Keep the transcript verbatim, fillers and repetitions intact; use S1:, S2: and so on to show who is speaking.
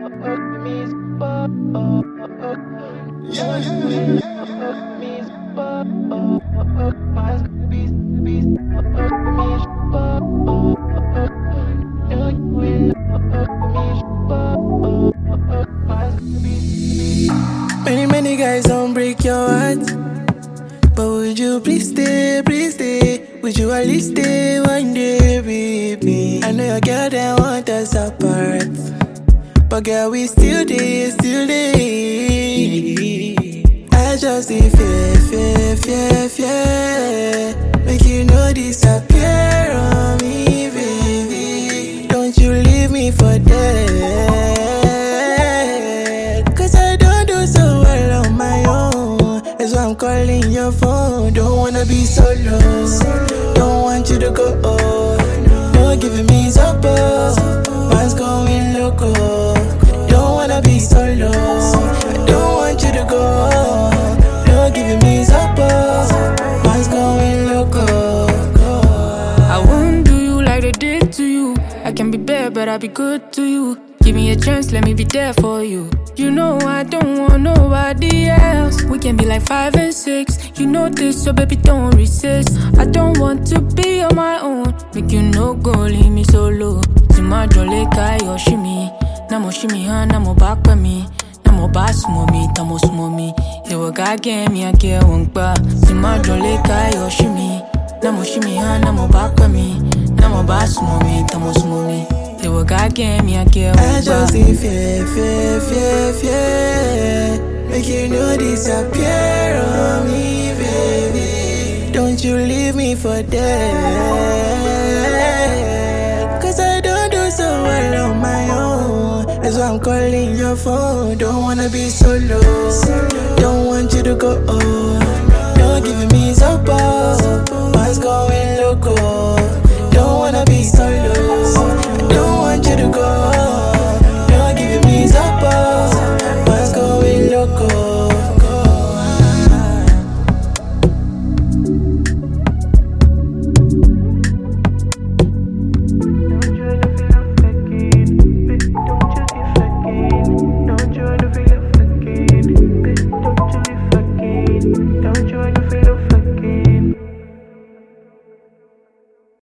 S1: Yeah, yeah, yeah.
S2: Many, many guys don't break your heart. But would you please stay, please stay? Would you at least stay one day with me? I know your girl that want us apart, but girl, we still there, still there. I just say fear, fear, fear, fear. Make you know disappear on me, baby. Don't you leave me for dead. Cause I don't do so well on my own. That's why I'm calling your phone. Don't wanna be solo. Don't want you to go. Don't giving me support. Man's going loco. Don't wanna be solo. I don't want you to go. Don't giving me support. Man's going loco.
S3: I won't do you like they did to you. I can be bad, but I'll be good to you. Give me a chance, let me be there for you. You know I don't want nobody else. We can be like five and six. You know this, so baby don't resist. I don't want to be on my own. Make you no go, leave me solo. Zima jole kai yoshimi. Namo shimi ha, namo back by me. Namo bass mommy, tamo smomi. Ewa ga game me, I get one ba. Zima jole kai yoshimi. Namo shimi ha, namo back by me. Namo bass mommy, tamo smomi. Ewa ga game me, I get one ba.
S2: I just say fear, fear, fear, fear. Make you know disappear on me, baby. Don't you leave me for dead. Cause I don't do so well on my own. That's why I'm calling your phone. Don't wanna be solo. Don't want you to go. Don't giving me support. Man's going loco. Don't wanna be solo. Don't want you to go. Don't giving me support. Man's going loco.
S1: Don't you ever feel